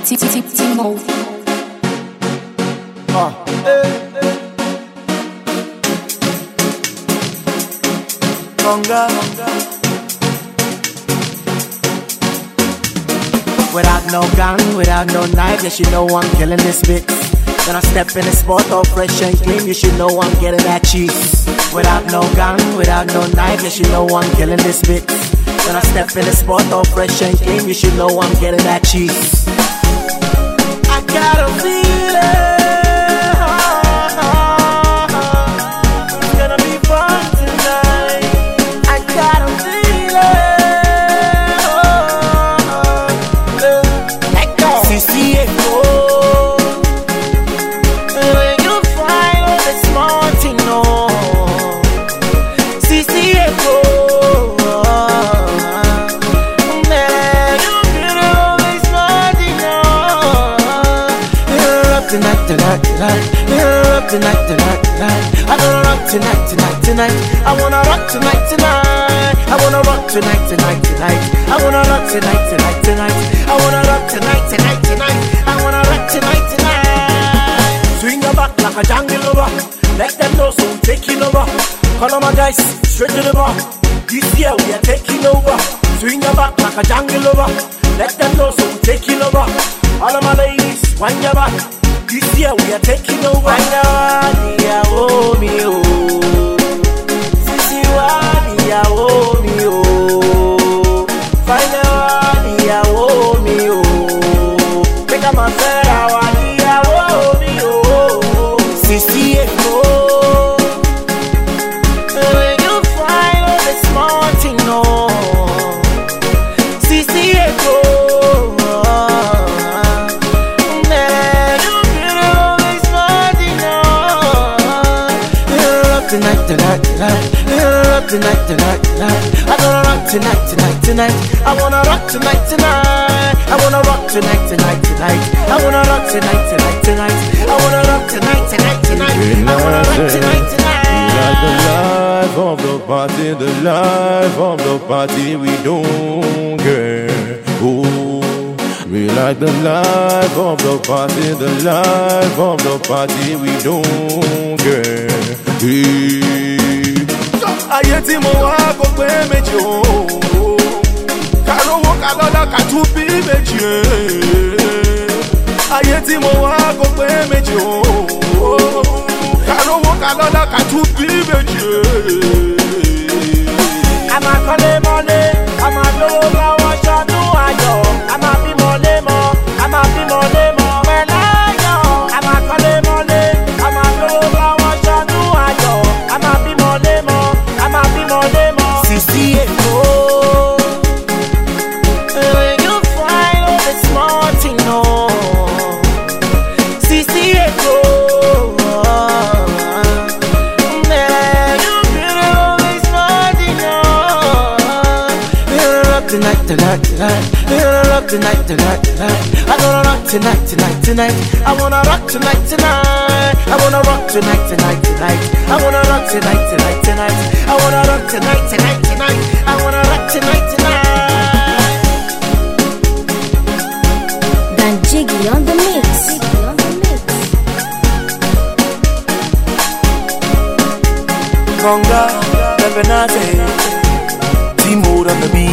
Timo. Conga. Without no gun, without no knife, yes, you know I'm killing this mix. Then I step in the spot all fresh and clean, you should know I'm getting that cheese. Without no gun, without no knife, yes, you know I'm killing this mix. Then I step in the spot all fresh and clean, you should know I'm getting that cheese. I got a feeling it's gonna be fun tonight. I got a feeling let go. CC Echo. When you find all this morning, no. CC Echo. Tonight. I gonna rock tonight. I wanna rock tonight. I wanna rock tonight. I wanna rock tonight. I wanna rock tonight. I wanna rock tonight. Swing your back like a jungle lover. Let them know so we're taking over. Call on my guys, straight to the bar. This year we are taking over. Swing your back like a jungle lover. Let them know so we're taking over. All of my ladies, wind your back. This year we are taking over. Wanya oh me oh, Sisi wanya oh me oh, Wanya oh me oh, make a man say wanya oh me oh, Sisi Echo. When you find all this morning, no, Sisi Echo. Tonight. I gonna rock tonight. I wanna rock tonight. I wanna rock tonight. I wanna rock tonight. I wanna rock tonight. I wanna rock tonight. The life of the party we don't care. Oh, we like the life of the party, we don't care. Ayé tí mo wá kò pé méjì o, ká lówó ká lọ́lá ká tún bí méjì. Ayé tí mo wá kò pé méjì o, ká lówó ká lọ́lá ká tún bí méjì. A máa kọ́lé mọ́lé, a máa lówó lọ́wọ́ ṣọdún ayọ̀, a máa bímọ lémọ́, a máa bímọ lémọ́ pẹ̀láyọ̀. A máa kọ́lé mọ́lé, a máa lówó lọ́wọ́ ṣọdún ayọ̀, a máa bímọ lémọ́. CC Echo. When you find all this morning, no, CC Echo. You feel all this morning, no. We'll rock tonight. We'll rock tonight. I gonna rock tonight. I wanna rock tonight. I wanna rock tonight. I wanna rock tonight. I wanna rock tonight. I wanna rock tonight. Dan Jiggy on the mix. Conga, Lebanese, Timo on the beat.